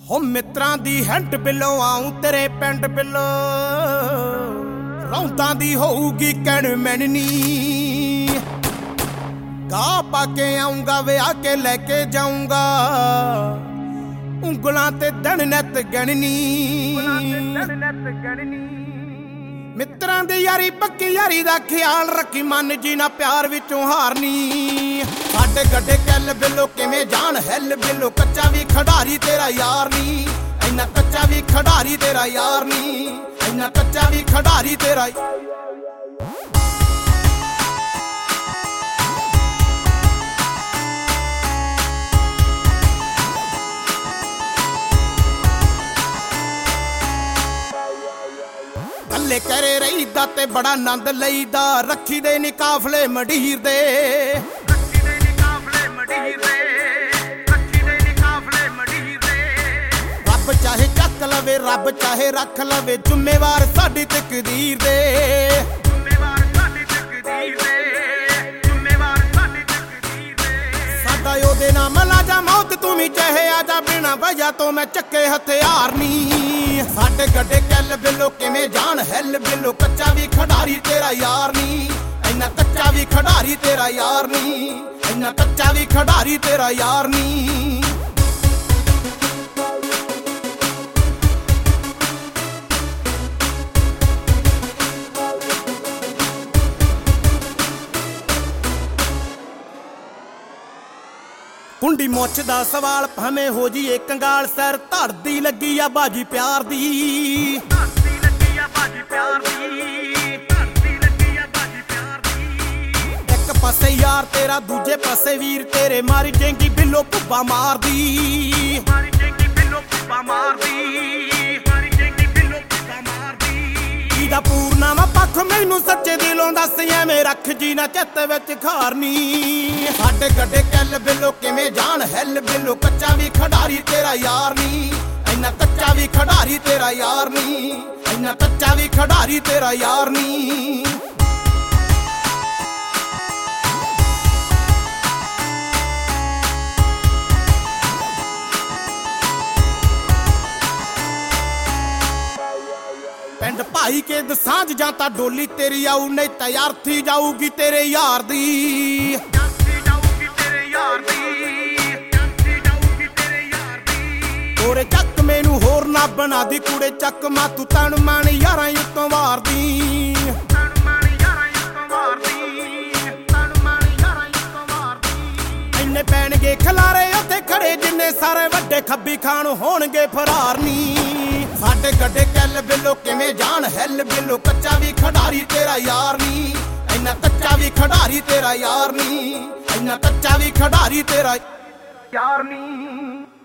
हो मित्रां दी हैंट बिलो आऊं तेरे पिंड बिलो रौंतां दी होऊगी कैण मैननी गा पाके आऊंगा विआह के लेके जाऊंगा ਉਂਗਲਾਂ ਤੇ ਦਿਨ ਨਿਤ ਗਣਨੀ ਮਿੱਤਰਾਂ ਦੀ ਯਾਰੀ ਪੱਕੀ ਯਾਰੀ ਦਾ ਖਿਆਲ ਰੱਖੀ ਮਨ ਜੀ ਨਾ ਪਿਆਰ ਵਿੱਚੋਂ ਹਾਰਨੀ ਸਾਡੇ ਗੱਡੇ ਕੱਲ ਬਿੱਲੋ ਕਿਵੇਂ ਜਾਣ ਹੈਲ ਬਿੱਲੋ ਕੱਚਾ ਵੀ ਖਿਡਾਰੀ ਤੇਰਾ ਯਾਰ ਨੀ ਇੰਨਾ ਕੱਚਾ ਵੀ ਖਿਡਾਰੀ ਤੇਰਾ ਯਾਰ ਨੀ ਇੰਨਾ ਕੱਚਾ ਵੀ ਖਿਡਾਰੀ ਤੇਰਾ ਗੱਲੇ ਕਰੇ ਰਹੀਦਾ ਤੇ ਬੜਾ ਆਨੰਦ ਲਈਦਾ ਰੱਖੀ ਦੇ ਨੀ ਕਾਫਲੇ ਮੰਡੀਰ ਦੇ ਰੱਖੀ ਦੇ ਨੀ ਕਾਫਲੇ ਮੰਡੀਰ ਦੇ ਰੱਖੀ ਦੇ ਨੀ ਕਾਫਲੇ ਮੰਡੀਰ ਦੇ ਰੱਬ ਚਾਹੇ ਚੱਕ ਲਵੇ ਰੱਬ ਚਾਹੇ ਰੱਖ ਲਵੇ ਜ਼ਿੰਮੇਵਾਰ ਸਾਡੀ ਤਕਦੀਰ ਦੇ ਜ਼ਿੰਮੇਵਾਰ ਸਾਡੀ ਤਕਦੀਰ ਦੇ ਜ਼ਿੰਮੇਵਾਰ ਸਾਡੀ ਤਕਦੀਰ ਦੇ ਸਾਡਾ ਉਹਦੇ ਨਾਲ ਮਲਾ ਜਾ ਮੌਤ ਤੂੰ ਵੀ ਚਾਹੇ ਆ ਜਾ ਬਿਨਾ ਵਜ੍ਹਾ ਤੋਂ ਮੈਂ ਚੱਕੇ ਹਥਿਆਰ ਨੀ ਸਾਡੇ ਗੱਡੇ ਕੱਲ ਬਿੱਲੋ ਕਿਵੇਂ ਜਾਣ ਹੈਲ ਬਿੱਲੋ ਕੱਚਾ ਵੀ ਖਿਡਾਰੀ ਤੇਰਾ ਯਾਰ ਨੀ ਇੰਨਾ ਕੱਚਾ ਵੀ ਖਿਡਾਰੀ ਤੇਰਾ ਯਾਰ ਨੀ ਇੰਨਾ ਕੱਚਾ ਵੀ ਖਿਡਾਰੀ ਤੇਰਾ ਯਾਰ ਨੀ ਕੁੰਡੀ ਮੁੱਛ ਦਾ ਸਵਾਲ ਭਾਵੇਂ ਹੋ ਜੀਏ ਕੰਗਾਲ ਸਰ ਧੜਦੀ ਲੱਗੀ ਆ ਬਾਜੀ ਪਿਆਰ ਦੀ ਧੜਦੀ ਲੱਗੀ ਆ ਬਾਜੀ ਪਿਆਰ ਦੀ ਧੜਦੀ ਲੱਗੀ ਆ ਬਾਜੀ ਪਿਆਰ ਦੀ ਇੱਕ ਪਾਸੇ ਯਾਰ ਤੇਰਾ ਦੂਜੇ ਪਾਸੇ ਵੀਰ ਤੇਰੇ ਮਾਰੀ ਜੇਂਗੀ ਬਿੱਲੋ ਭੁੱਬਾ ਮਾਰਦੀ ਮਾਰੀ ਜੇਂਗੀ ਬਿੱਲੋ ਭੁੱਬਾ ਮਾਰਦੀ ਮਾਰੀ ਜੇਂਗੀ ਬਿੱਲੋ ਭੁੱਬਾ ਮਾਰਦੀ ਇਹਦਾ ਪੂਰਨਾਵਾ ਪੱਖ ਮੈਨੂੰ ਸੱਚੇ ਦਿਲੋਂ ਦੱਸ ਐਵੇਂ ਰੱਖ ਜੀ ਨਾ ਚਿੱਤ ਵਿੱਚ ਖਾਰਨੀ ਸਾਡੇ ਗੱਡੇ ਕੱਲ ਬਿੱਲੋ ਕਿਵੇਂ ਜਾਣ ਹੈਲ ਬਿੱਲੋ ਕੱਚਾ ਵੀ ਖਿਡਾਰੀ ਤੇਰਾ ਯਾਰ ਨੀ ਇੰਨਾ ਕੱਚਾ ਵੀ ਖਿਡਾਰੀ ਤੇਰਾ ਯਾਰ ਨੀ ਇੰਨਾ ਕੱਚਾ ਵੀ ਖਿਡਾਰੀ ਤੇਰਾ ਯਾਰ ਨੀ ਪਿੰਡ ਭਾਈ ਕੇ ਦਸਾਂਝ ਜਾਂ ਤਾਂ ਡੋਲੀ ਤੇਰੀ ਆਊ ਨਹੀਂ ਤਾਂ ਯਾਰਥੀ ਜਾਊਗੀ ਤੇਰੇ ਯਾਰ ਦੀ ਯਾਰਥੀ ਜਾਊਗੀ ਤੇਰੇ ਯਾਰ ਦੀ ਯਾਰਥੀ ਜਾਊਗੀ ਤੇਰੇ ਯਾਰ ਦੀ ਹੋਰੇ ਚੱਕ ਮੈਨੂੰ ਹੋਰ ਨਾ ਬਣਾ ਦੀ ਕੁੜੇ ਚੱਕ ਮਾ ਤੂੰ ਤਣ ਮਣ ਯਾਰਾਂ ਉੱਤੋਂ ਵਾਰਦੀ ਤਣ ਮਣ ਯਾਰਾਂ ਉੱਤੋਂ ਵਾਰਦੀ ਤਣ ਮਣ ਯਾਰਾਂ ਉੱਤੋਂ ਵਾਰਦੀ ਇੰਨੇ ਪੈਣਗੇ ਖਲਾਰੇ ਉੱਥੇ ਖੜੇ ਜਿੰਨੇ ਸਾਰੇ ਵੱਡੇ ਖੱਬੀ ਖਾਨ ਹੋਣਗੇ ਫਰਾਰ ਨੀ ਸਾਡੇ ਗੱਡੇ ਕੱਲ ਬਿੱਲੋ ਕਿਵੇਂ ਜਾਣ ਹੈਲ ਬਿੱਲੋ ਕੱਚਾ ਵੀ ਖਿਡਾਰੀ ਤੇਰਾ ਯਾਰ ਨੀ ਇੰਨਾ ਕੱਚਾ ਵੀ ਖਿਡਾਰੀ ਤੇਰਾ ਯਾਰ ਨੀ ਇੰਨਾ ਕੱਚਾ ਵੀ ਖਿਡਾਰੀ ਤੇਰਾ ਯਾਰ ਨੀ